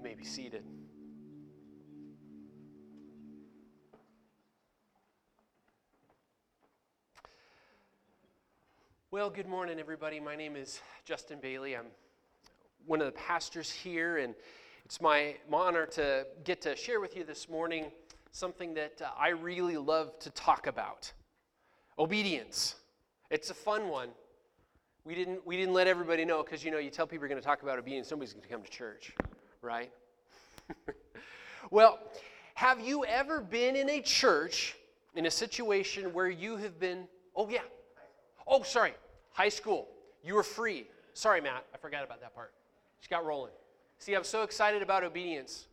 may be seated. Well, good morning, everybody. My name is Justin Bailey. I'm one of the pastors here, and it's my honor to get to share with you this morning something that I really love to talk about. Obedience. It's a fun one. We didn't let everybody know because, you tell people you're going to talk about obedience, somebody's going to come to church, right? Well, have you ever been in a church in a situation where you have been, high school. You were free. Sorry, Matt, I forgot about that part. Just got rolling. See, I'm so excited about obedience.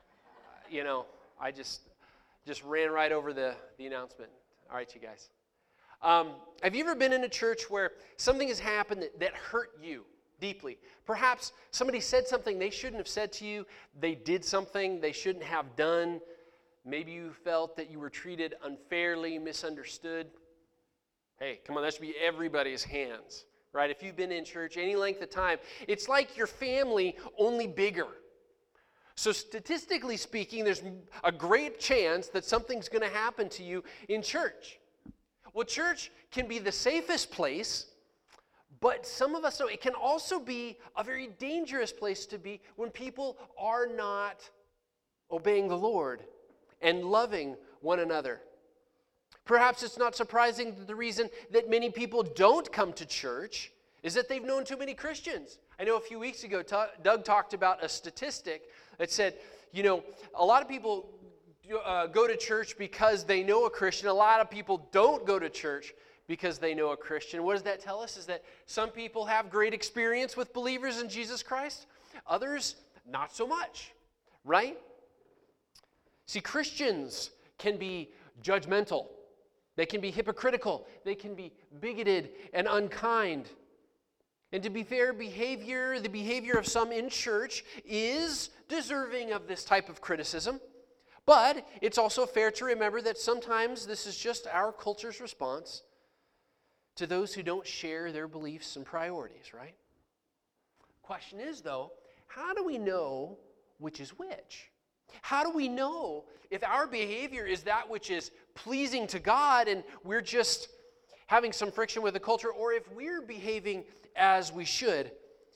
I just ran right over the announcement. All right, you guys. Have you ever been in a church where something has happened that hurt you deeply? Perhaps somebody said something they shouldn't have said to you. They did something they shouldn't have done. Maybe you felt that you were treated unfairly, misunderstood. Hey, come on, that should be everybody's hands, right? If you've been in church any length of time, it's like your family, only bigger. So statistically speaking, there's a great chance that something's going to happen to you in church. Well, church can be the safest place, but some of us know it can also be a very dangerous place to be when people are not obeying the Lord and loving one another. Perhaps it's not surprising that the reason that many people don't come to church is that they've known too many Christians. I know a few weeks ago, Doug talked about a statistic that said, a lot of people go to church because they know a Christian. A lot of people don't go to church because they know a Christian. What does that tell us? Is that some people have great experience with believers in Jesus Christ, others not so much, right? See, Christians can be judgmental. They can be hypocritical. They can be bigoted and unkind. And to be fair, the behavior of some in church is deserving of this type of criticism. But it's also fair to remember that sometimes this is just our culture's response to those who don't share their beliefs and priorities, right? Question is, though, how do we know which is which? How do we know if our behavior is that which is pleasing to God and we're just having some friction with the culture, or if we're behaving as we should?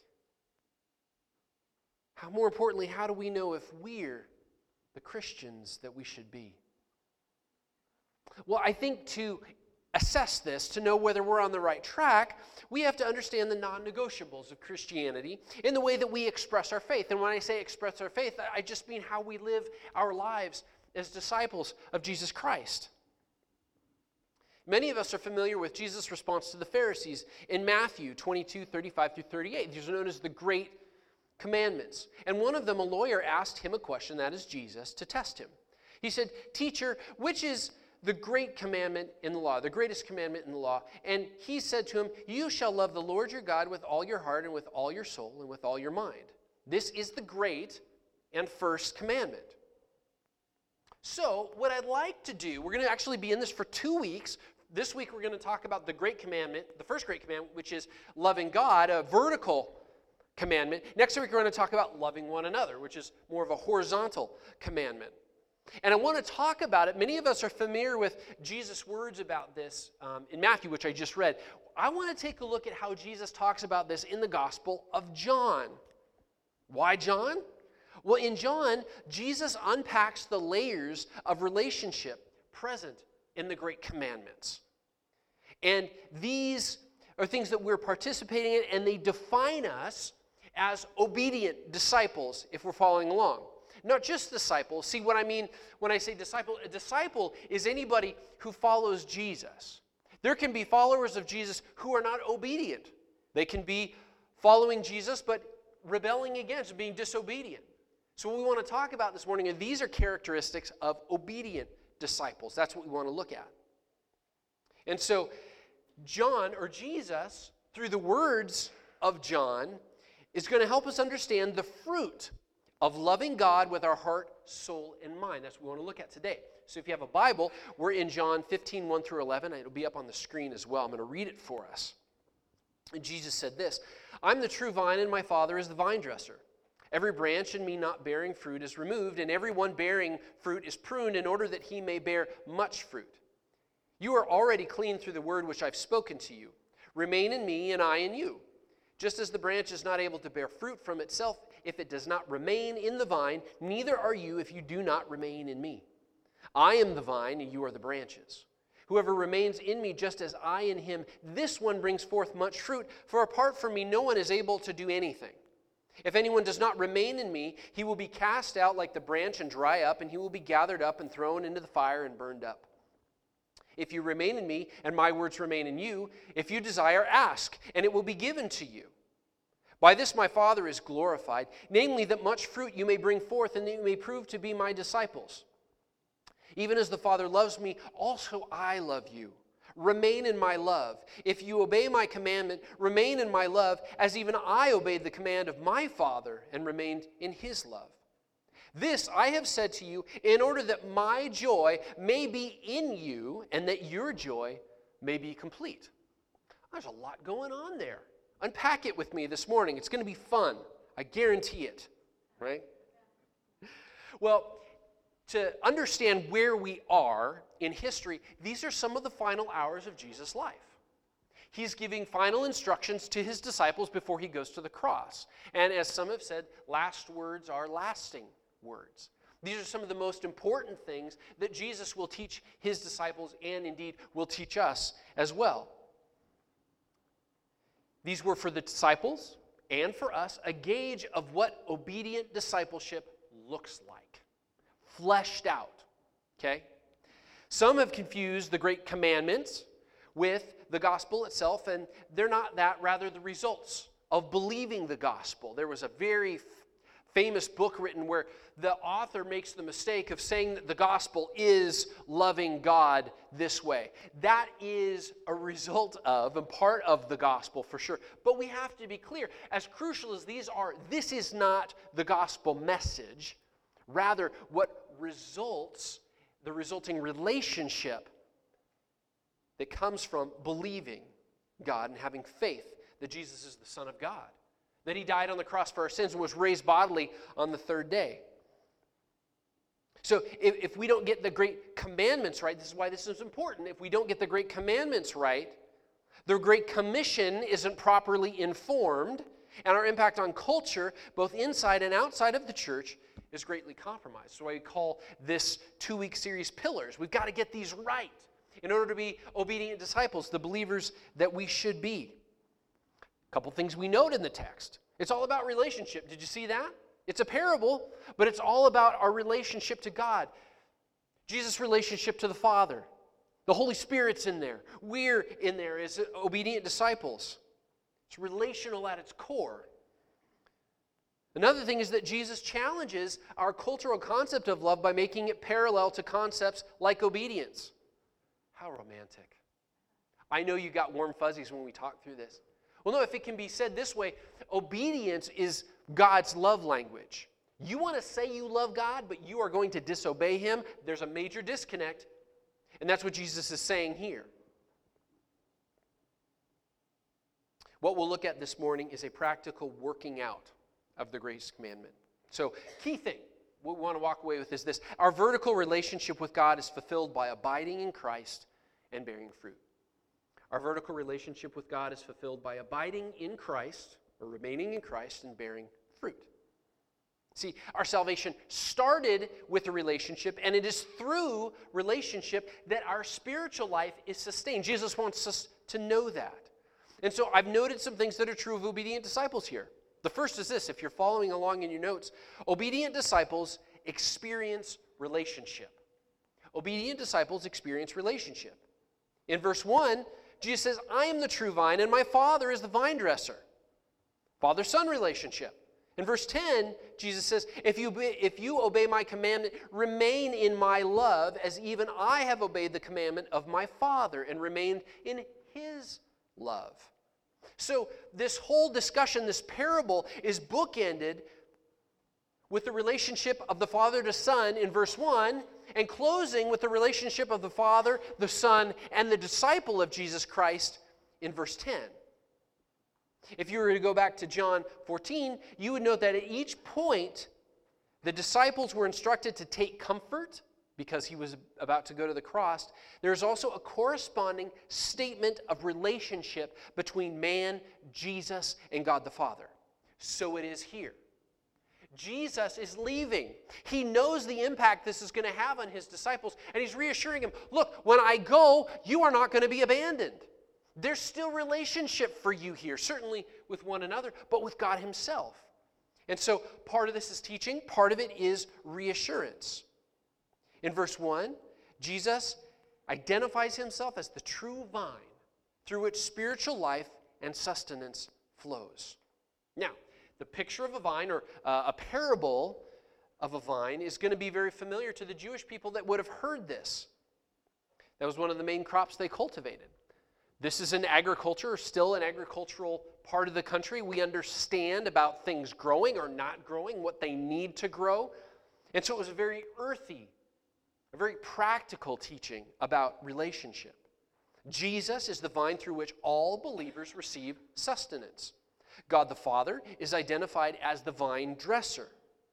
More importantly, how do we know if we're the Christians that we should be? Well, I think to assess this, to know whether we're on the right track, we have to understand the non-negotiables of Christianity in the way that we express our faith. And when I say express our faith, I just mean how we live our lives as disciples of Jesus Christ. Many of us are familiar with Jesus' response to the Pharisees in Matthew 22:35-38. These are known as the Great Commandments. And one of them, a lawyer, asked him a question, that is Jesus, to test him. He said, "Teacher, which is the great commandment in the law, the greatest commandment in the law?" And he said to him, "You shall love the Lord your God with all your heart and with all your soul and with all your mind. This is the great and first commandment." So what I'd like to do, we're going to actually be in this for 2 weeks. This week we're going to talk about the great commandment, the first great commandment, which is loving God, a vertical commandment. Next week we're going to talk about loving one another, which is more of a horizontal commandment. And I want to talk about it. Many of us are familiar with Jesus' words about this in Matthew, which I just read. I want to take a look at how Jesus talks about this in the Gospel of John. Why John? Well, in John, Jesus unpacks the layers of relationship present in the Great Commandments. And these are things that we're participating in, and they define us as obedient disciples if we're following along. Not just disciples. See what I mean when I say disciple? A disciple is anybody who follows Jesus. There can be followers of Jesus who are not obedient. They can be following Jesus but rebelling against, being disobedient. So what we want to talk about this morning, and these are characteristics of obedient disciples. That's what we want to look at. And so John, or Jesus, through the words of John, is going to help us understand the fruit of loving God with our heart, soul, and mind. That's what we want to look at today. So if you have a Bible, we're in John 15, 1 through 11. It'll be up on the screen as well. I'm going to read it for us. And Jesus said this, "I'm the true vine, and my Father is the vine dresser. Every branch in me not bearing fruit is removed, and every one bearing fruit is pruned in order that he may bear much fruit. You are already clean through the word which I've spoken to you. Remain in me, and I in you. Just as the branch is not able to bear fruit from itself if it does not remain in the vine, neither are you if you do not remain in me. I am the vine, and you are the branches. Whoever remains in me just as I in him, this one brings forth much fruit, for apart from me no one is able to do anything. If anyone does not remain in me, he will be cast out like the branch and dry up, and he will be gathered up and thrown into the fire and burned up. If you remain in me, and my words remain in you, if you desire, ask, and it will be given to you. By this my Father is glorified, namely that much fruit you may bring forth, and that you may prove to be my disciples. Even as the Father loves me, also I love you. Remain in my love. If you obey my commandment, remain in my love, as even I obeyed the command of my Father and remained in his love. This I have said to you in order that my joy may be in you and that your joy may be complete. There's a lot going on there. Unpack it with me this morning. It's going to be fun. I guarantee it. Right? Well, to understand where we are in history, these are some of the final hours of Jesus' life. He's giving final instructions to his disciples before he goes to the cross. And as some have said, last words are lasting words. These are some of the most important things that Jesus will teach his disciples and indeed will teach us as well. These were for the disciples and for us a gauge of what obedient discipleship looks like. Fleshed out, okay? Some have confused the great commandments with the gospel itself, and they're not that, rather the results of believing the gospel. There was a very famous book written where the author makes the mistake of saying that the gospel is loving God this way. That is a result of and part of the gospel for sure. But we have to be clear, as crucial as these are, this is not the gospel message. Rather, what results, the resulting relationship that comes from believing God and having faith that Jesus is the Son of God, that he died on the cross for our sins and was raised bodily on the third day. So if we don't get the great commandments right, this is why this is important. If we don't get the great commandments right, the Great Commission isn't properly informed, and our impact on culture, both inside and outside of the church, is greatly compromised. So I call this 2-week series Pillars. We've got to get these right in order to be obedient disciples, the believers that we should be. A couple things we note in the text. It's all about relationship. Did you see that? It's a parable, but it's all about our relationship to God. Jesus' relationship to the Father. The Holy Spirit's in there. We're in there as obedient disciples. It's relational at its core. Another thing is that Jesus challenges our cultural concept of love by making it parallel to concepts like obedience. How romantic. I know you got warm fuzzies when we talk through this. Well, no, if it can be said this way, obedience is God's love language. You want to say you love God, but you are going to disobey him, there's a major disconnect. And that's what Jesus is saying here. What we'll look at this morning is a practical working out of the greatest commandment. So, key thing what we want to walk away with is this. Our vertical relationship with God is fulfilled by abiding in Christ and bearing fruit. Our vertical relationship with God is fulfilled by abiding in Christ, or remaining in Christ, and bearing fruit. See, our salvation started with a relationship, and it is through relationship that our spiritual life is sustained. Jesus wants us to know that. And so I've noted some things that are true of obedient disciples here. The first is this, if you're following along in your notes, obedient disciples experience relationship. Obedient disciples experience relationship. In verse 1, Jesus says, I am the true vine, and my Father is the vine dresser. Father-son relationship. In verse 10, Jesus says, if you obey my commandment, remain in my love, as even I have obeyed the commandment of my Father and remained in his love. So this whole discussion, this parable, is bookended with the relationship of the Father to Son in verse 1, and closing with the relationship of the Father, the Son, and the disciple of Jesus Christ in verse 10. If you were to go back to John 14, you would note that at each point, the disciples were instructed to take comfort because he was about to go to the cross. There's also a corresponding statement of relationship between man, Jesus, and God the Father. So it is here. Jesus is leaving. He knows the impact this is going to have on his disciples, and he's reassuring them, look, when I go, you are not going to be abandoned. There's still relationship for you here, certainly with one another, but with God himself. And so part of this is teaching, part of it is reassurance. In verse 1, Jesus identifies himself as the true vine through which spiritual life and sustenance flows. Now, the picture of a vine, or a parable of a vine, is going to be very familiar to the Jewish people that would have heard this. That was one of the main crops they cultivated. This is an agriculture, or still an agricultural part of the country. We understand about things growing or not growing, what they need to grow. And so it was a very earthy, a very practical teaching about relationship. Jesus is the vine through which all believers receive sustenance. God the Father is identified as the vine dresser.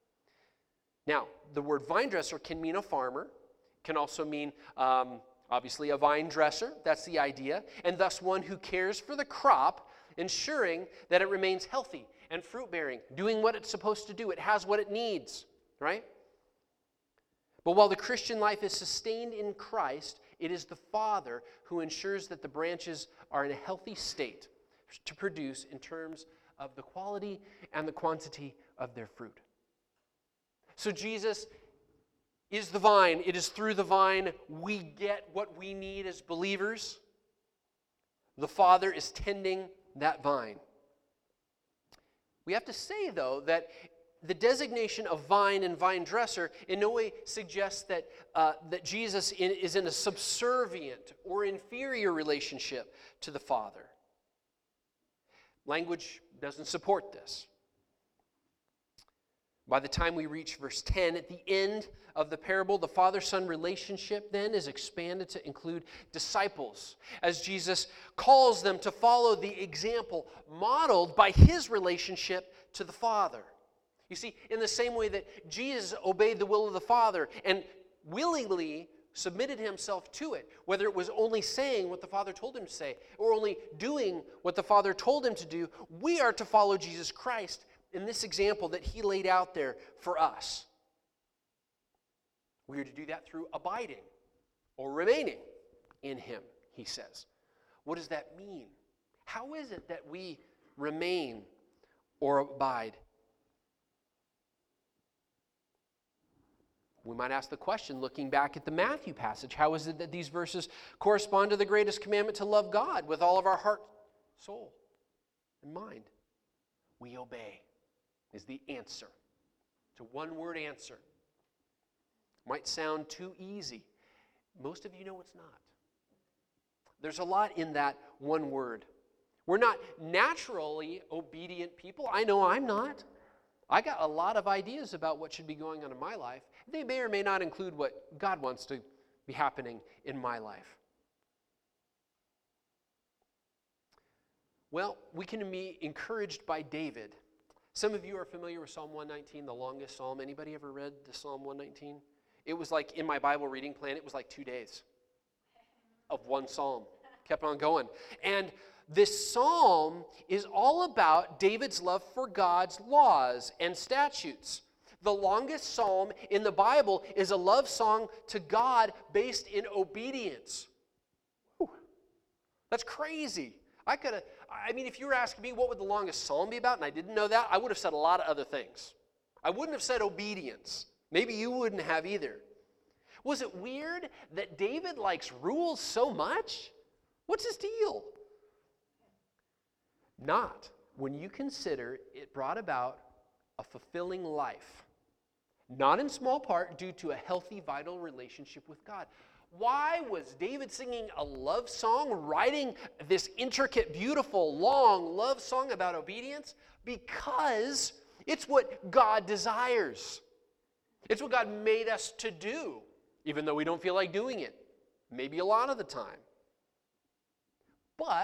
Now, the word vine dresser can mean a farmer, can also mean obviously a vine dresser, that's the idea, and thus one who cares for the crop, ensuring that it remains healthy and fruit-bearing, doing what it's supposed to do. It has what it needs, right? But while the Christian life is sustained in Christ, it is the Father who ensures that the branches are in a healthy state to produce in terms of the quality and the quantity of their fruit. So Jesus is the vine. It is through the vine we get what we need as believers. The Father is tending that vine. We have to say, though, that the designation of vine and vine dresser in no way suggests that Jesus is in a subservient or inferior relationship to the Father. Language doesn't support this. By the time we reach verse 10, at the end of the parable, the Father-Son relationship then is expanded to include disciples, as Jesus calls them to follow the example modeled by his relationship to the Father. You see, in the same way that Jesus obeyed the will of the Father and willingly submitted himself to it, whether it was only saying what the Father told him to say or only doing what the Father told him to do, we are to follow Jesus Christ in this example that he laid out there for us. We are to do that through abiding or remaining in him, he says. What does that mean? How is it that we remain or abide? We might ask the question, looking back at the Matthew passage, how is it that these verses correspond to the greatest commandment to love God with all of our heart, soul, and mind? We obey is the answer. It's a one-word answer. Might sound too easy. Most of you know it's not. There's a lot in that one word. We're not naturally obedient people. I know I'm not. I got a lot of ideas about what should be going on in my life. They may or may not include what God wants to be happening in my life. Well, we can be encouraged by David. Some of you are familiar with Psalm 119, the longest psalm. Anybody ever read the Psalm 119? It was like, in my Bible reading plan, it was like 2 days of one psalm. Kept on going. And this psalm is all about David's love for God's laws and statutes. The longest psalm in the Bible is a love song to God based in obedience. Whew. That's crazy. If you were asking me what would the longest psalm be about, and I didn't know that, I would have said a lot of other things. I wouldn't have said obedience. Maybe you wouldn't have either. Was it weird that David likes rules so much? What's his deal? Not when you consider it brought about a fulfilling life. Not in small part due to a healthy, vital relationship with God. Why was David singing a love song, writing this intricate, beautiful, long love song about obedience? Because it's what God desires. It's what God made us to do, even though we don't feel like doing it. Maybe a lot of the time. But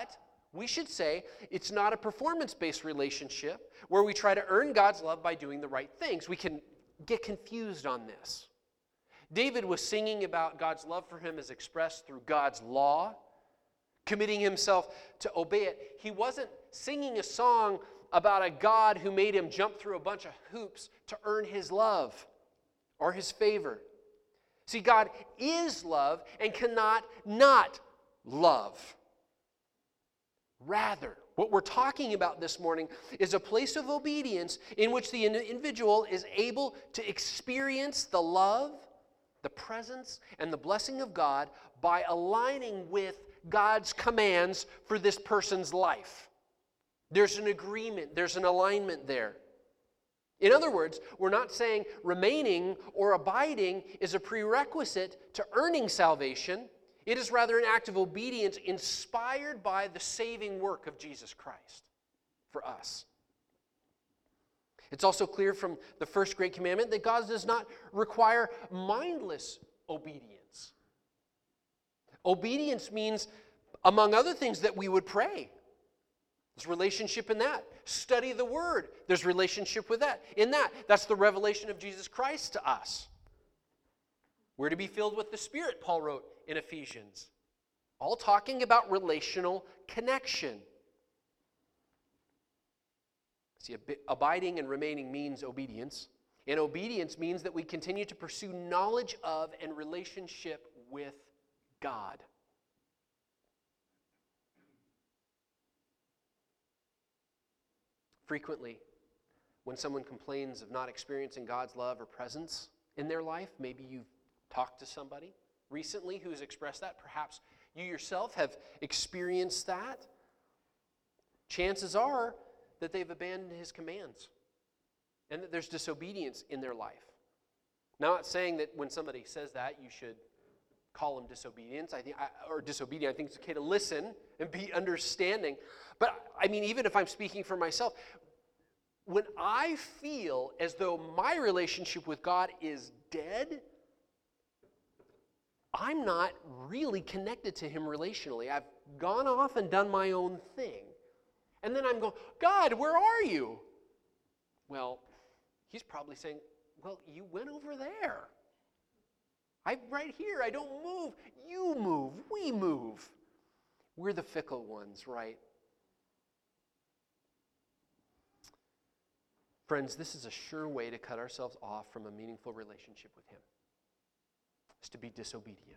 we should say it's not a performance-based relationship where we try to earn God's love by doing the right things. We can get confused on this. David was singing about God's love for him as expressed through God's law, committing himself to obey it. He wasn't singing a song about a God who made him jump through a bunch of hoops to earn his love or his favor. See, God is love and cannot not love. Rather, what we're talking about this morning is a place of obedience in which the individual is able to experience the love, the presence, and the blessing of God by aligning with God's commands for this person's life. There's an agreement, there's an alignment there. In other words, we're not saying remaining or abiding is a prerequisite to earning salvation. It is rather an act of obedience inspired by the saving work of Jesus Christ for us. It's also clear from the first great commandment that God does not require mindless obedience. Obedience means, among other things, that we would pray. There's relationship in that. Study the Word. There's relationship with that. In that, that's the revelation of Jesus Christ to us. We're to be filled with the Spirit, Paul wrote in Ephesians. All talking about relational connection. See, abiding and remaining means obedience. And obedience means that we continue to pursue knowledge of and relationship with God. Frequently, when someone complains of not experiencing God's love or presence in their life, maybe you've talked to somebody recently who's expressed that. Perhaps you yourself have experienced that. Chances are that they've abandoned His commands and that there's disobedience in their life. Now, I'm not saying that when somebody says that, you should call them disobedient. I think it's okay to listen and be understanding. But I mean, even if I'm speaking for myself, when I feel as though my relationship with God is dead, I'm not really connected to Him relationally. I've gone off and done my own thing. And then I'm going, God, where are you? Well, He's probably saying, well, you went over there. I'm right here. I don't move. You move. We move. We're the fickle ones, right? Friends, this is a sure way to cut ourselves off from a meaningful relationship with Him. It's to be disobedient.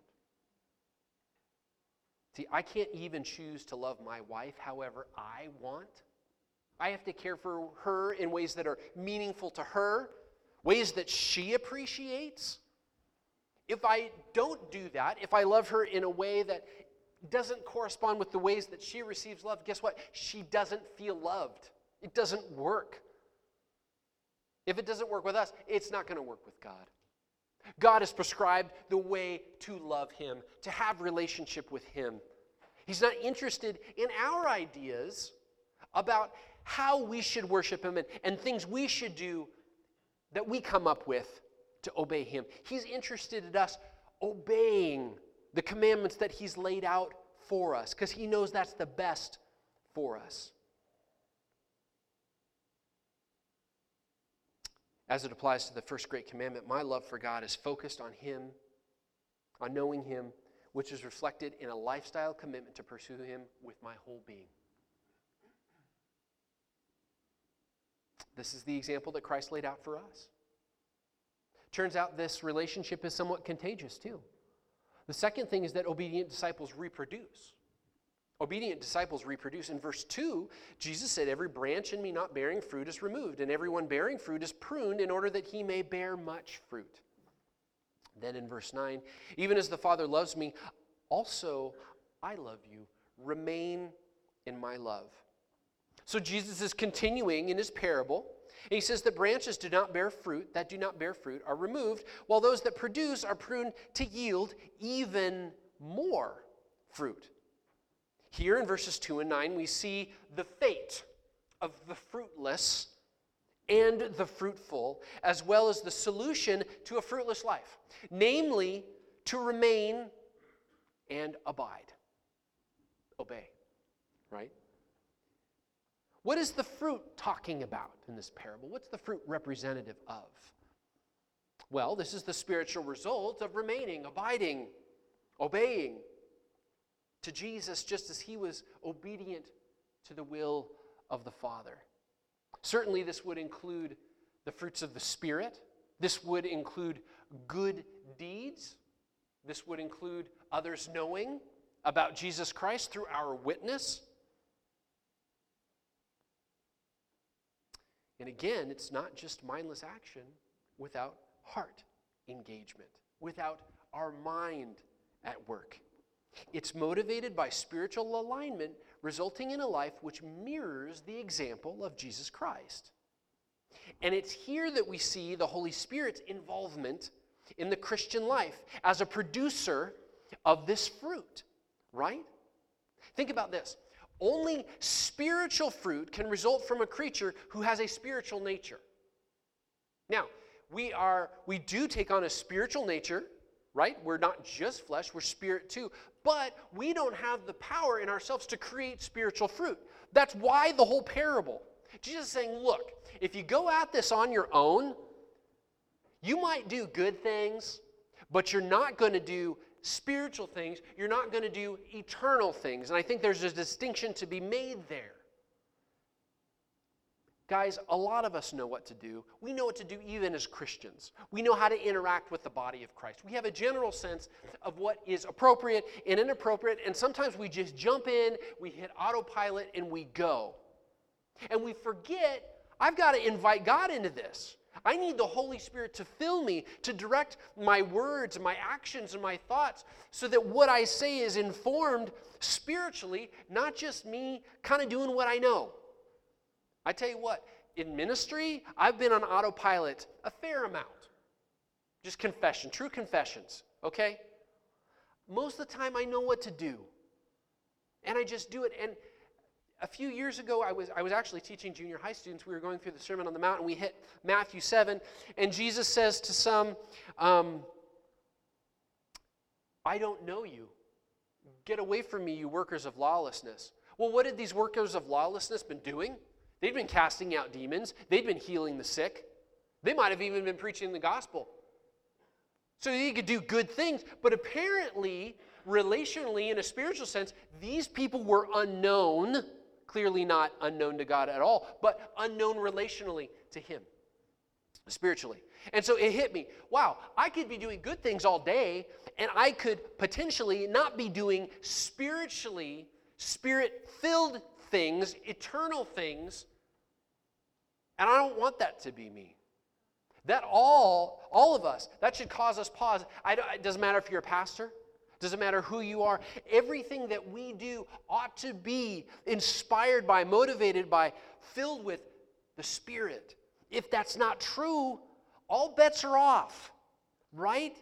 See, I can't even choose to love my wife however I want. I have to care for her in ways that are meaningful to her, ways that she appreciates. If I don't do that, if I love her in a way that doesn't correspond with the ways that she receives love, guess what? She doesn't feel loved. It doesn't work. If it doesn't work with us, it's not going to work with God. God has prescribed the way to love Him, to have relationship with Him. He's not interested in our ideas about how we should worship Him and things we should do that we come up with to obey Him. He's interested in us obeying the commandments that He's laid out for us because He knows that's the best for us. As it applies to the first great commandment, my love for God is focused on Him, on knowing Him, which is reflected in a lifestyle commitment to pursue Him with my whole being. This is the example that Christ laid out for us. Turns out this relationship is somewhat contagious too. The second thing is that obedient disciples reproduce. Obedient disciples reproduce. In verse 2, Jesus said, "Every branch in me not bearing fruit is removed, and everyone bearing fruit is pruned in order that he may bear much fruit." Then in verse 9, "Even as the Father loves me, also I love you. Remain in my love." So Jesus is continuing in His parable. And He says that branches that do not bear fruit are removed, while those that produce are pruned to yield even more fruit. Here in verses 2 and 9, we see the fate of the fruitless and the fruitful, as well as the solution to a fruitless life, namely to remain and abide. Obey, right? What is the fruit talking about in this parable? What's the fruit representative of? Well, this is the spiritual result of remaining, abiding, obeying to Jesus just as he was obedient to the will of the Father. Certainly this would include the fruits of the Spirit. This would include good deeds. This would include others knowing about Jesus Christ through our witness. And again, it's not just mindless action without heart engagement, without our mind at work. It's motivated by spiritual alignment, resulting in a life which mirrors the example of Jesus Christ. And it's here that we see the Holy Spirit's involvement in the Christian life as a producer of this fruit, right? Think about this. Only spiritual fruit can result from a creature who has a spiritual nature. Now, we do take on a spiritual nature, right? We're not just flesh, we're spirit too. But we don't have the power in ourselves to create spiritual fruit. That's why the whole parable. Jesus is saying, look, if you go at this on your own, you might do good things, but you're not going to do spiritual things. You're not going to do eternal things. And I think there's a distinction to be made there. Guys, a lot of us know what to do. We know what to do even as Christians. We know how to interact with the body of Christ. We have a general sense of what is appropriate and inappropriate, and sometimes we just jump in, we hit autopilot, and we go. And we forget, I've got to invite God into this. I need the Holy Spirit to fill me, to direct my words, my actions, and my thoughts, so that what I say is informed spiritually, not just me kind of doing what I know. I tell you what, in ministry, I've been on autopilot a fair amount. Just confession, true confessions, okay? Most of the time I know what to do. And I just do it. And a few years ago, I was actually teaching junior high students. We were going through the Sermon on the Mount, and we hit Matthew 7. And Jesus says to some, I don't know you. Get away from me, you workers of lawlessness. Well, what had these workers of lawlessness been doing? They'd been casting out demons. They'd been healing the sick. They might have even been preaching the gospel. So they could do good things. But apparently, relationally, in a spiritual sense, these people were unknown. Clearly not unknown to God at all, but unknown relationally to Him, spiritually. And so it hit me, wow, I could be doing good things all day, and I could potentially not be doing spiritually, spirit-filled things, eternal things, and I don't want that to be me. That all of us, that should cause us pause. It doesn't matter if you're a pastor. Doesn't matter who you are. Everything that we do ought to be inspired by, motivated by, filled with the Spirit. If that's not true, all bets are off, right?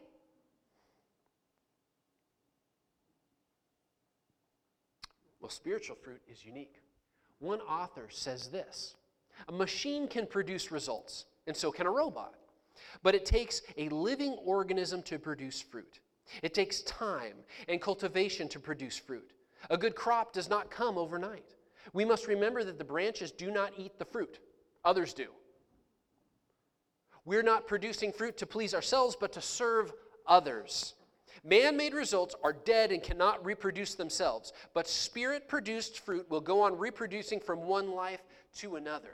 Well, spiritual fruit is unique. One author says this: a machine can produce results, and so can a robot. But it takes a living organism to produce fruit. It takes time and cultivation to produce fruit. A good crop does not come overnight. We must remember that the branches do not eat the fruit. Others do. We're not producing fruit to please ourselves, but to serve others. Man-made results are dead and cannot reproduce themselves, but Spirit-produced fruit will go on reproducing from one life to another.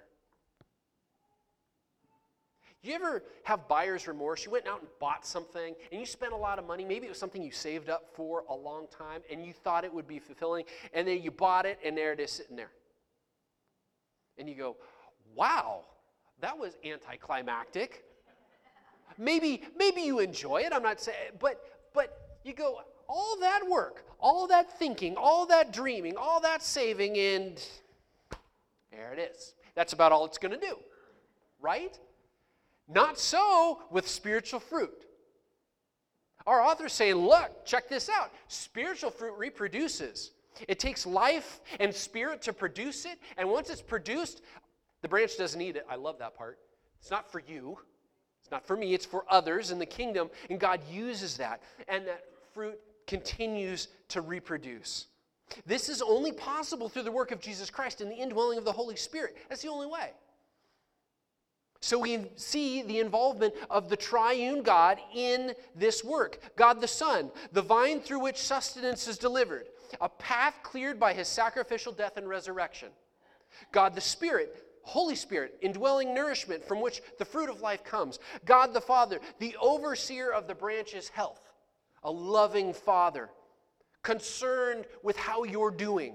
You ever have buyer's remorse? You went out and bought something, and you spent a lot of money. Maybe it was something you saved up for a long time, and you thought it would be fulfilling, and then you bought it, and there it is sitting there. And you go, wow, that was anticlimactic. Maybe you enjoy it, I'm not saying, but you go, all that work, all that thinking, all that dreaming, all that saving, and there it is. That's about all it's going to do, right? Not so with spiritual fruit. Our author's saying, look, check this out. Spiritual fruit reproduces. It takes life and spirit to produce it, and once it's produced, the branch doesn't eat it. I love that part. It's not for you. It's not for me. It's for others in the kingdom, and God uses that, and that fruit continues to reproduce. This is only possible through the work of Jesus Christ and the indwelling of the Holy Spirit. That's the only way. So we see the involvement of the triune God in this work. God the Son, the vine through which sustenance is delivered, a path cleared by his sacrificial death and resurrection. God the Spirit, Holy Spirit, indwelling nourishment from which the fruit of life comes. God the Father, the overseer of the branch's health, a loving Father, concerned with how you're doing.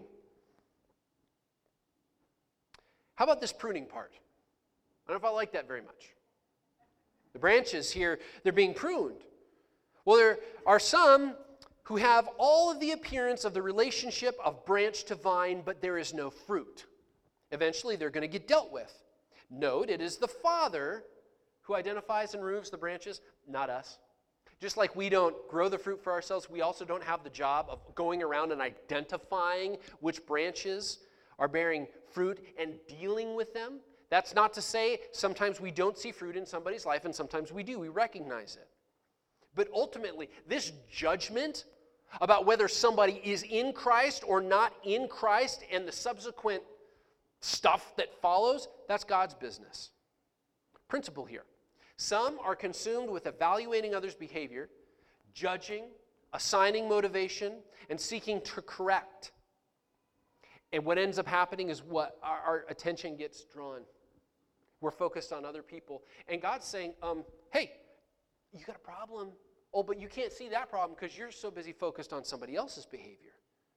How about this pruning part? I don't know if I like that very much. The branches here, they're being pruned. Well, there are some who have all of the appearance of the relationship of branch to vine, but there is no fruit. Eventually, they're going to get dealt with. Note, it is the Father who identifies and removes the branches, not us. Just like we don't grow the fruit for ourselves, we also don't have the job of going around and identifying which branches are bearing fruit and dealing with them. That's not to say sometimes we don't see fruit in somebody's life and sometimes we do. We recognize it. But ultimately, this judgment about whether somebody is in Christ or not in Christ and the subsequent stuff that follows, that's God's business. Principle here. Some are consumed with evaluating others' behavior, judging, assigning motivation, and seeking to correct. And what ends up happening is what our attention gets drawn. We're focused on other people. And God's saying, hey, you got a problem. Oh, but you can't see that problem because you're so busy focused on somebody else's behavior.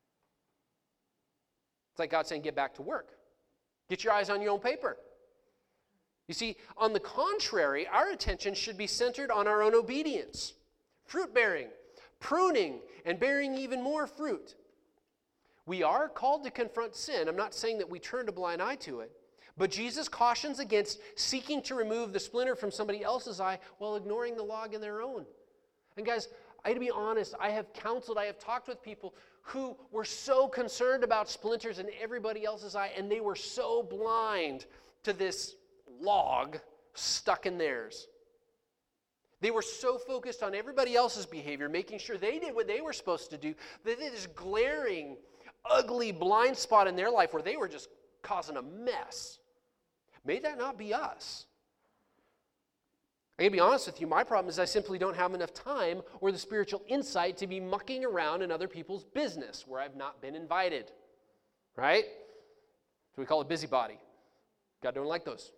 It's like God saying, get back to work. Get your eyes on your own paper. You see, on the contrary, our attention should be centered on our own obedience, fruit bearing, pruning, and bearing even more fruit. We are called to confront sin. I'm not saying that we turn a blind eye to it. But Jesus cautions against seeking to remove the splinter from somebody else's eye while ignoring the log in their own. And guys, I got to be honest, I have talked with people who were so concerned about splinters in everybody else's eye, and they were so blind to this log stuck in theirs. They were so focused on everybody else's behavior, making sure they did what they were supposed to do, that they had this glaring, ugly blind spot in their life where they were just causing a mess. May that not be us. I'm going to be honest with you, my problem is I simply don't have enough time or the spiritual insight to be mucking around in other people's business where I've not been invited. Right? So we call it busybody. God don't like those.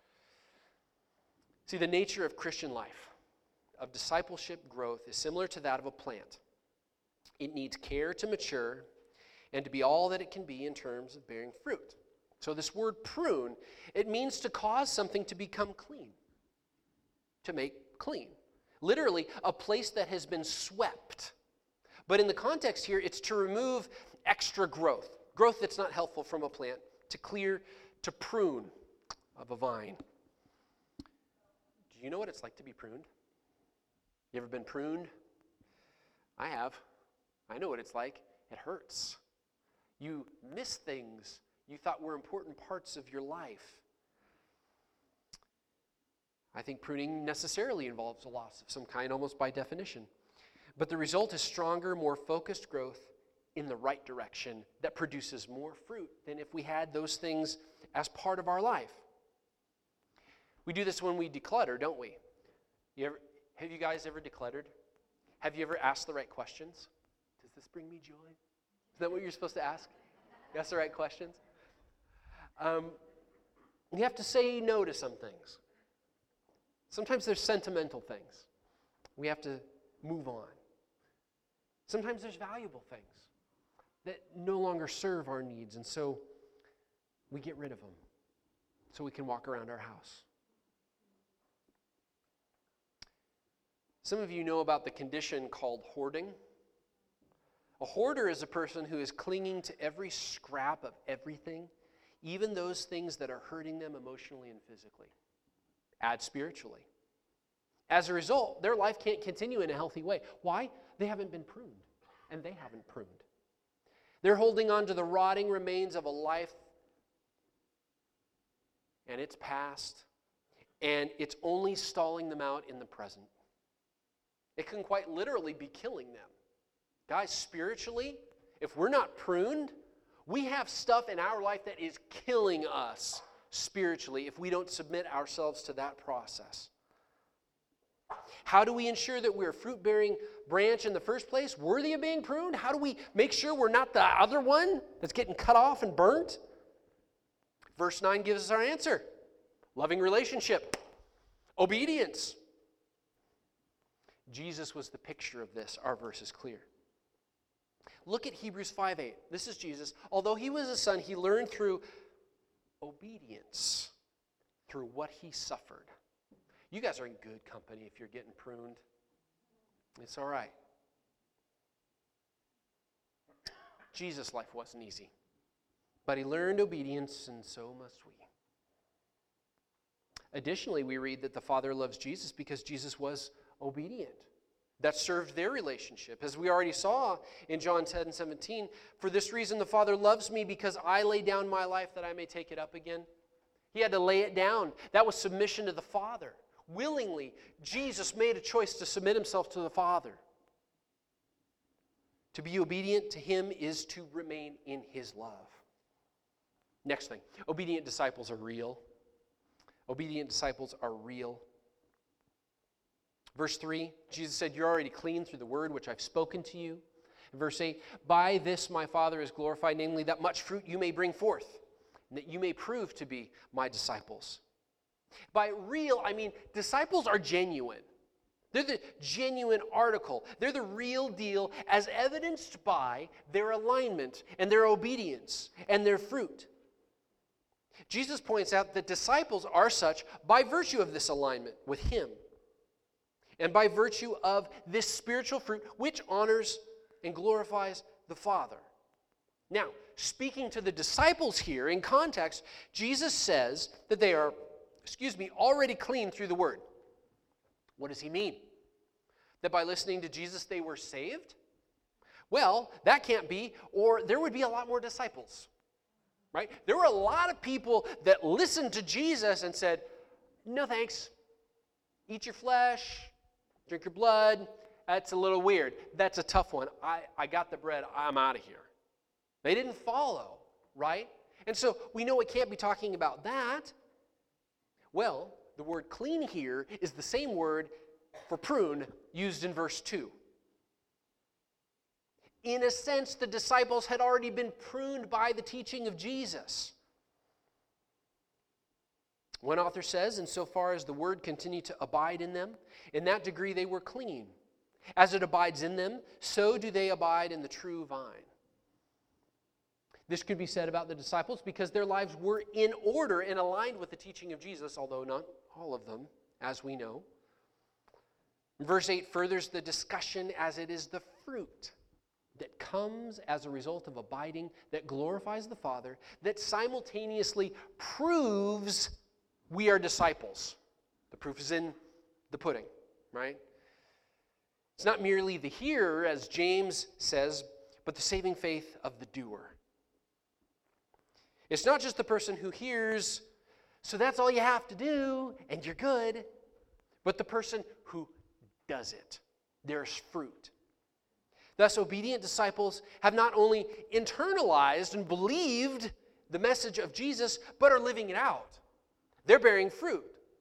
See, the nature of Christian life, of discipleship growth, is similar to that of a plant. It needs care to mature and to be all that it can be in terms of bearing fruit. So this word prune, it means to cause something to become clean, to make clean. Literally, a place that has been swept. But in the context here, it's to remove extra growth that's not helpful from a plant, to clear, to prune of a vine. Do you know what it's like to be pruned? You ever been pruned? I have. I know what it's like. It hurts. You miss things you thought were important parts of your life. I think pruning necessarily involves a loss of some kind, almost by definition. But the result is stronger, more focused growth in the right direction that produces more fruit than if we had those things as part of our life. We do this when we declutter, don't we? Have you guys ever decluttered? Have you ever asked the right questions? Does this bring me joy? Is that what you're supposed to ask? You ask the right questions? You have to say no to some things. Sometimes there's sentimental things. We have to move on. Sometimes there's valuable things that no longer serve our needs, and so we get rid of them so we can walk around our house. Some of you know about the condition called hoarding. A hoarder is a person who is clinging to every scrap of everything, even those things that are hurting them emotionally and physically. Add spiritually. As a result, their life can't continue in a healthy way. Why? They haven't been pruned, and they haven't pruned. They're holding on to the rotting remains of a life, and it's past, and it's only stalling them out in the present. It can quite literally be killing them. Guys, spiritually, if we're not pruned, we have stuff in our life that is killing us spiritually if we don't submit ourselves to that process. How do we ensure that we're a fruit-bearing branch in the first place, worthy of being pruned? How do we make sure we're not the other one that's getting cut off and burnt? Verse 9 gives us our answer. Loving relationship. Obedience. Jesus was the picture of this. Our verse is clear. Look at Hebrews 5:8. This is Jesus. Although he was a son, he learned through obedience, through what he suffered. You guys are in good company if you're getting pruned. It's all right. Jesus' life wasn't easy. But he learned obedience, and so must we. Additionally, we read that the Father loves Jesus because Jesus was obedient. That served their relationship. As we already saw in John 10:17, for this reason the Father loves me because I lay down my life that I may take it up again. He had to lay it down. That was submission to the Father. Willingly, Jesus made a choice to submit himself to the Father. To be obedient to him is to remain in his love. Next thing, obedient disciples are real. Obedient disciples are real. Verse 3, Jesus said, you're already clean through the word which I've spoken to you. And verse 8, by this my Father is glorified, namely that much fruit you may bring forth, and that you may prove to be my disciples. By real, I mean disciples are genuine. They're the genuine article. They're the real deal as evidenced by their alignment and their obedience and their fruit. Jesus points out that disciples are such by virtue of this alignment with him and by virtue of this spiritual fruit which honors and glorifies the Father. Now, speaking to the disciples here in context, Jesus says that they are already clean through the word. What does he mean? That by listening to Jesus they were saved? Well, that can't be, or there would be a lot more disciples, right? There were a lot of people that listened to Jesus and said, no thanks, eat your flesh, drink your blood, that's a little weird. That's a tough one. I got the bread, I'm out of here. They didn't follow, right? And so we know it can't be talking about that. Well, the word clean here is the same word for prune used in verse 2. In a sense, the disciples had already been pruned by the teaching of Jesus. One author says, insofar as the word continued to abide in them, in that degree they were clean. As it abides in them, so do they abide in the true vine. This could be said about the disciples because their lives were in order and aligned with the teaching of Jesus, although not all of them, as we know. Verse 8 furthers the discussion as it is the fruit that comes as a result of abiding, that glorifies the Father, that simultaneously proves we are disciples. The proof is in the pudding, right? It's not merely the hearer, as James says, but the saving faith of the doer. It's not just the person who hears, so that's all you have to do, and you're good, but the person who does it. There's fruit. Thus, obedient disciples have not only internalized and believed the message of Jesus, but are living it out. They're bearing fruit.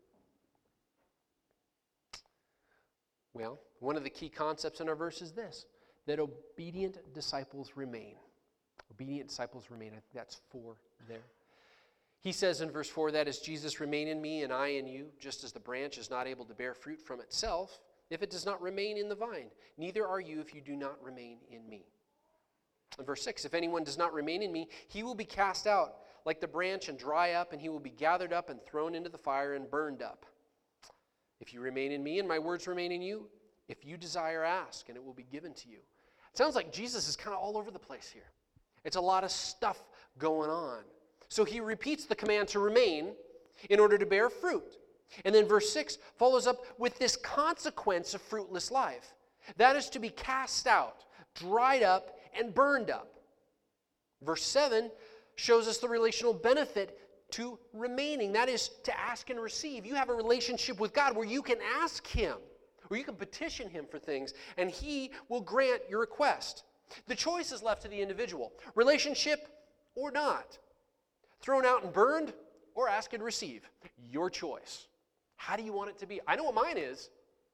Well, one of the key concepts in our verse is this, that obedient disciples remain. Obedient disciples remain. I think that's 4 there. He says in verse 4, that is, Jesus remain in me and I in you, just as the branch is not able to bear fruit from itself if it does not remain in the vine. Neither are you if you do not remain in me. In verse 6, if anyone does not remain in me, he will be cast out like the branch and dry up, and he will be gathered up and thrown into the fire and burned up. If you remain in me and my words remain in you, if you desire, ask, and it will be given to you. It sounds like Jesus is kind of all over the place here. It's a lot of stuff going on. So he repeats the command to remain in order to bear fruit. And then verse 6 follows up with this consequence of fruitless life. That is to be cast out, dried up, and burned up. Verse 7 shows us the relational benefit to remaining. That is to ask and receive. You have a relationship with God where you can ask him, or you can petition him for things, and he will grant your request. The choice is left to the individual. Relationship or not. Thrown out and burned or ask and receive. Your choice. How do you want it to be? I know what mine is.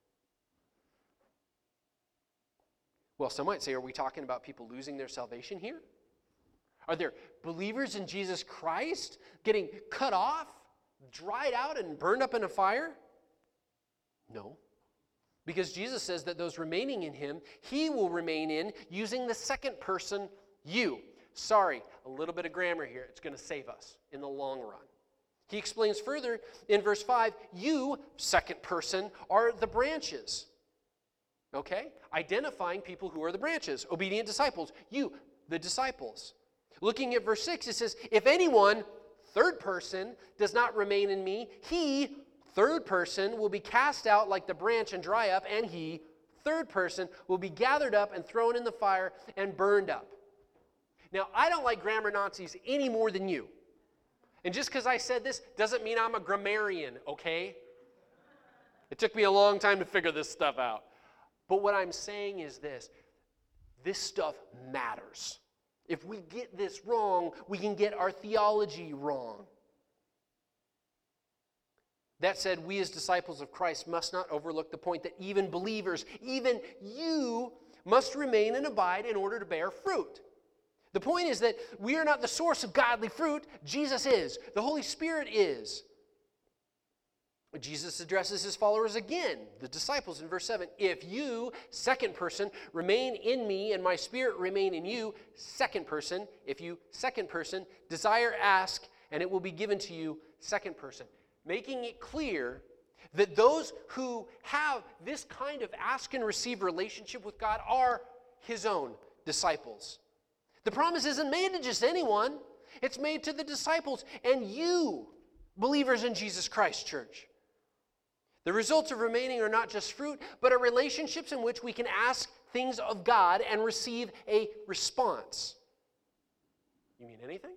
Well, some might say, are we talking about people losing their salvation here? Are there believers in Jesus Christ getting cut off, dried out, and burned up in a fire? No. Because Jesus says that those remaining in him, he will remain in using the second person, you. Sorry, a little bit of grammar here. It's going to save us in the long run. He explains further in verse 5, you, second person, are the branches. Okay? Identifying people who are the branches, obedient disciples. You, the disciples. Looking at verse 6, it says, if anyone, third person, does not remain in me, he, third person, will be cast out like the branch and dry up, and he, third person, will be gathered up and thrown in the fire and burned up. Now, I don't like grammar Nazis any more than you. And just because I said this doesn't mean I'm a grammarian, okay? It took me a long time to figure this stuff out. But what I'm saying is this stuff matters. If we get this wrong, we can get our theology wrong. That said, we as disciples of Christ must not overlook the point that even believers, even you, must remain and abide in order to bear fruit. The point is that we are not the source of godly fruit. Jesus is. The Holy Spirit is. Jesus addresses his followers again, the disciples, in verse 7. If you, second person, remain in me and my Spirit remain in you, second person, if you, second person, desire, ask, and it will be given to you, second person. Making it clear that those who have this kind of ask and receive relationship with God are his own disciples. The promise isn't made to just anyone. It's made to the disciples and you, believers in Jesus Christ, church. The results of remaining are not just fruit, but are relationships in which we can ask things of God and receive a response. You mean anything?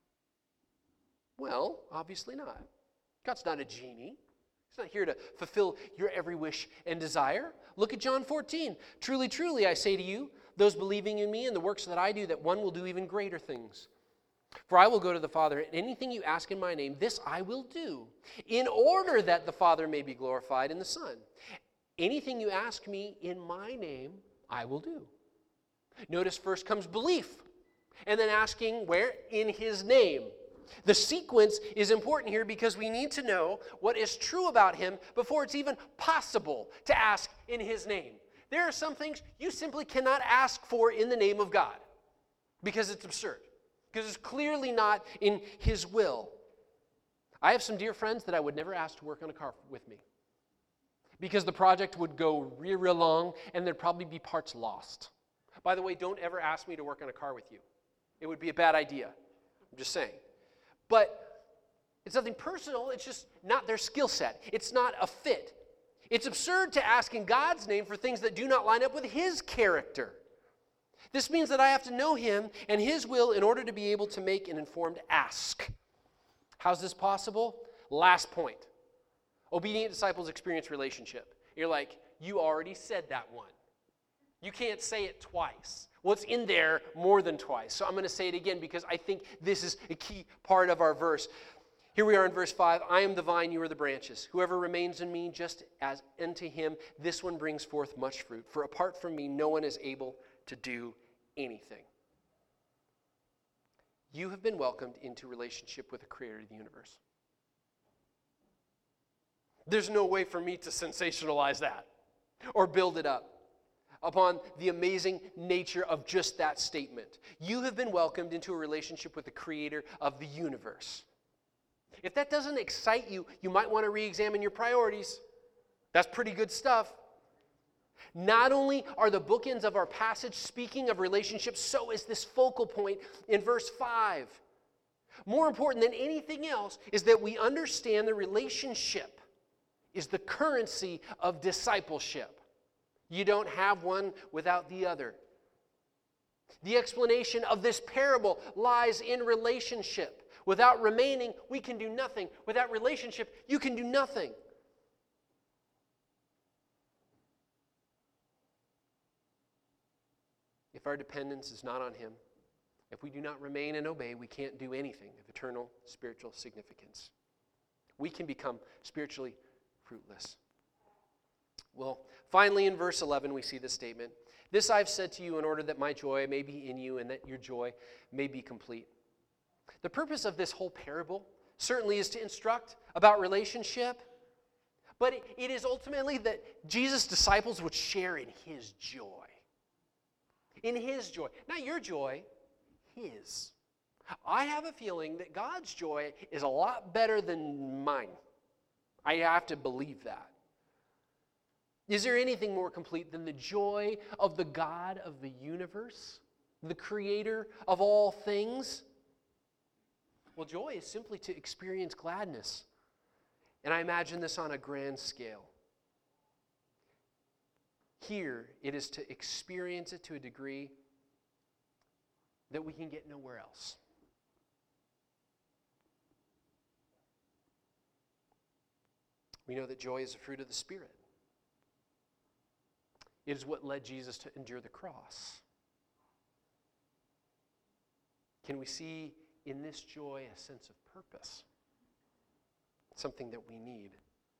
Well, obviously not. God's not a genie. He's not here to fulfill your every wish and desire. Look at John 14. Truly, truly, I say to you, those believing in me and the works that I do, that one will do even greater things. For I will go to the Father, and anything you ask in my name, this I will do, in order that the Father may be glorified in the Son. Anything you ask me in my name, I will do. Notice first comes belief, and then asking where? In his name. The sequence is important here because we need to know what is true about him before it's even possible to ask in his name. There are some things you simply cannot ask for in the name of God because it's absurd. Because it's clearly not in his will. I have some dear friends that I would never ask to work on a car with me. Because the project would go real long and there'd probably be parts lost. By the way, don't ever ask me to work on a car with you. It would be a bad idea. I'm just saying. But it's nothing personal. It's just not their skill set. It's not a fit. It's absurd to ask in God's name for things that do not line up with his character. This means that I have to know him and his will in order to be able to make an informed ask. How's this possible? Last point. Obedient disciples experience relationship. You're like, you already said that one. You can't say it twice. Well, it's in there more than twice. So I'm going to say it again because I think this is a key part of our verse. Here we are in verse 5. I am the vine, you are the branches. Whoever remains in me, just as unto him, this one brings forth much fruit. For apart from me, no one is able to do anything. You have been welcomed into relationship with the creator of the universe. There's no way for me to sensationalize that or build it up upon the amazing nature of just that statement. You have been welcomed into a relationship with the creator of the universe. If that doesn't excite you, you might want to re-examine your priorities. That's pretty good stuff. Not only are the bookends of our passage speaking of relationships, so is this focal point in verse 5. More important than anything else is that we understand the relationship is the currency of discipleship. You don't have one without the other. The explanation of this parable lies in relationship. Without remaining, we can do nothing. Without relationship, you can do nothing. if our dependence is not on him, if we do not remain and obey, we can't do anything of eternal spiritual significance. We can become spiritually fruitless. Well, finally in verse 11 we see this statement. This I've said to you in order that my joy may be in you and that your joy may be complete. The purpose of this whole parable certainly is to instruct about relationship, but it is ultimately that Jesus' disciples would share in his joy. In his joy. Not your joy, his. I have a feeling that God's joy is a lot better than mine. I have to believe that. Is there anything more complete than the joy of the God of the universe, the creator of all things? Well, joy is simply to experience gladness. And I imagine this on a grand scale. Here, it is to experience it to a degree that we can get nowhere else. We know that joy is a fruit of the Spirit. It is what led Jesus to endure the cross. Can we see in this joy a sense of purpose? Something that we need.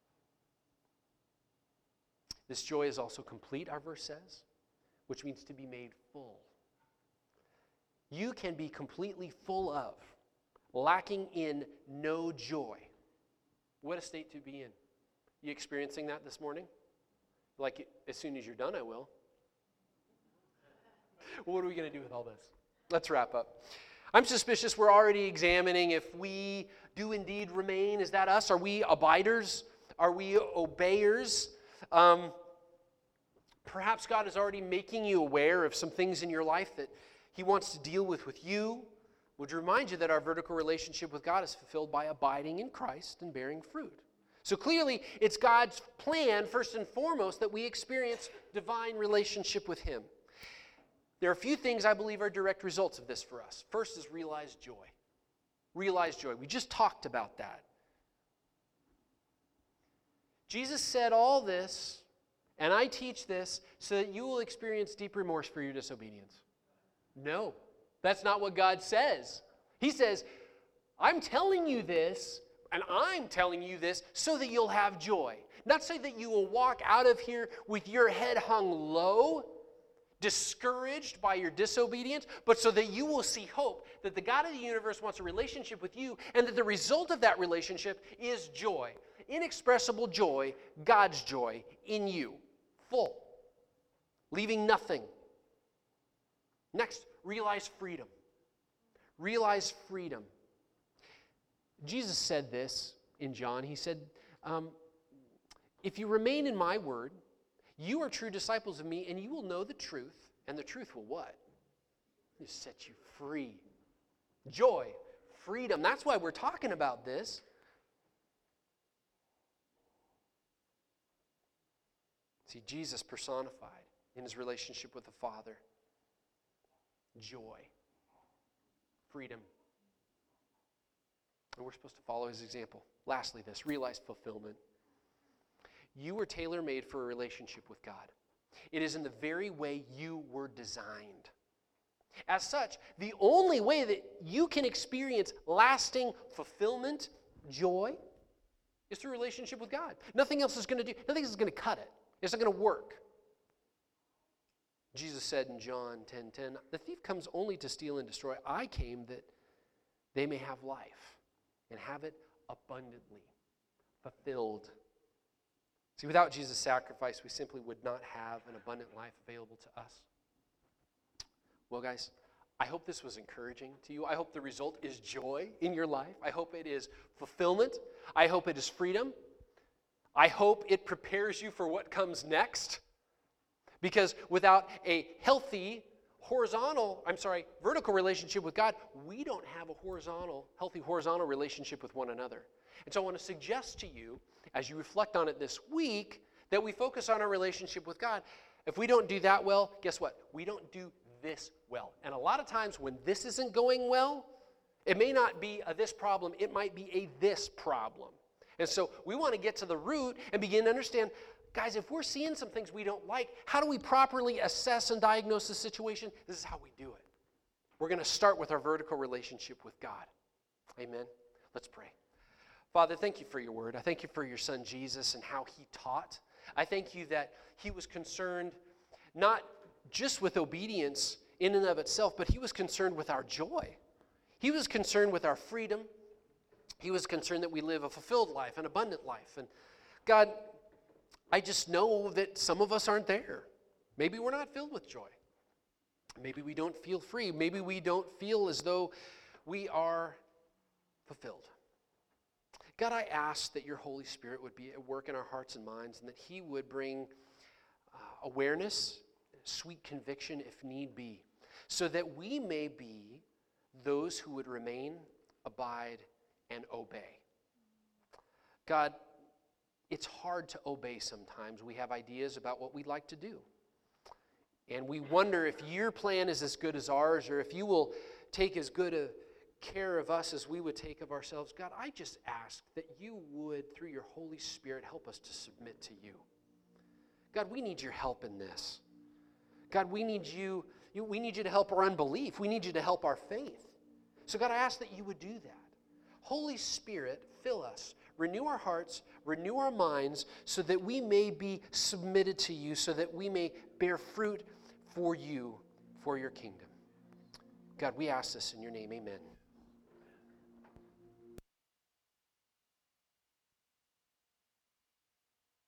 This joy is also complete, our verse says, which means to be made full. You can be completely full of, lacking in no joy. What a state to be in. You experiencing that this morning? Like, as soon as you're done, I will. What are we going to do with all this? Let's wrap up. I'm suspicious we're already examining if we do indeed remain. Is that us? Are we abiders? Are we obeyers? Perhaps God is already making you aware of some things in your life that he wants to deal with you. Would remind you that our vertical relationship with God is fulfilled by abiding in Christ and bearing fruit. So clearly, it's God's plan, first and foremost, that we experience divine relationship with him. There are a few things I believe are direct results of this for us. First is realized joy. Realized joy. We just talked about that. Jesus said all this, and I teach this, so that you will experience deep remorse for your disobedience. No, that's not what God says. He says, I'm telling you this, and I'm telling you this so that you'll have joy. Not so that you will walk out of here with your head hung low, discouraged by your disobedience, but so that you will see hope, that the God of the universe wants a relationship with you, and that the result of that relationship is joy. Inexpressible joy, God's joy in you. Full. Leaving nothing. Next, realize freedom. Realize freedom. Jesus said this in John. He said, if you remain in my word, you are true disciples of me, and you will know the truth, and the truth will what? It'll set you free. Joy, freedom. That's why we're talking about this. See, Jesus personified in his relationship with the Father. Joy, freedom. And we're supposed to follow his example. Lastly, this, realize fulfillment. You were tailor-made for a relationship with God. It is in the very way you were designed. As such, the only way that you can experience lasting fulfillment, joy, is through relationship with God. Nothing else is going to do. Nothing else is going to cut it. It's not going to work. Jesus said in John 10:10, the thief comes only to steal and destroy. I came that they may have life and have it abundantly, fulfilled. See, without Jesus' sacrifice, we simply would not have an abundant life available to us. Well, guys, I hope this was encouraging to you. I hope the result is joy in your life. I hope it is fulfillment. I hope it is freedom. I hope it prepares you for what comes next. Because without a healthy vertical relationship with God, we don't have a healthy horizontal relationship with one another. And so I want to suggest to you, as you reflect on it this week, that we focus on our relationship with God. If we don't do that well, guess what? We don't do this well. And a lot of times when this isn't going well, it may not be a this problem, it might be a this problem. And so we want to get to the root and begin to understand, guys, if we're seeing some things we don't like, how do we properly assess and diagnose the situation? This is how we do it. We're going to start with our vertical relationship with God. Amen. Let's pray. Father, thank you for your word. I thank you for your son Jesus and how he taught. I thank you that he was concerned not just with obedience in and of itself, but he was concerned with our joy. He was concerned with our freedom. He was concerned that we live a fulfilled life, an abundant life. And God, I just know that some of us aren't there. Maybe we're not filled with joy. Maybe we don't feel free. Maybe we don't feel as though we are fulfilled. God, I ask that your Holy Spirit would be at work in our hearts and minds, and that he would bring awareness, sweet conviction if need be, so that we may be those who would remain, abide, and obey. God, it's hard to obey sometimes. We have ideas about what we'd like to do. And we wonder if your plan is as good as ours, or if you will take as good a care of us as we would take of ourselves. God, I just ask that you would, through your Holy Spirit, help us to submit to you. God, we need your help in this. God, we need you to help our unbelief. We need you to help our faith. So God, I ask that you would do that. Holy Spirit, fill us. Renew our hearts, renew our minds, so that we may be submitted to you, so that we may bear fruit for you, for your kingdom. God, we ask this in your name, amen.